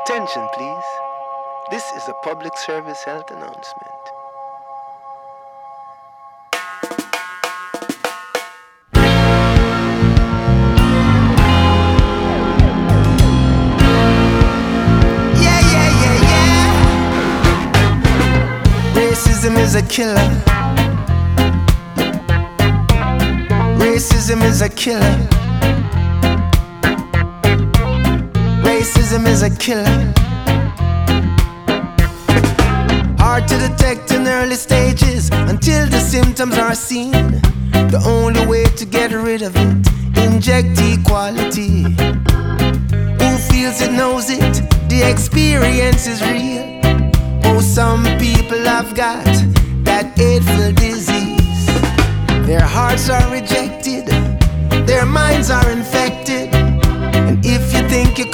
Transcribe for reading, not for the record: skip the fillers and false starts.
Attention, please. This is a public service health announcement. Yeah, yeah, yeah, yeah. Racism is a killer. Racism is a killer. Racism is a killer. Hard to detect in early stages until the symptoms are seen. The only way to get rid of it, inject equality. Who feels it knows it, the experience is real. Oh, some people have got that hateful disease. Their hearts are rejected, their minds are infected. And if you think you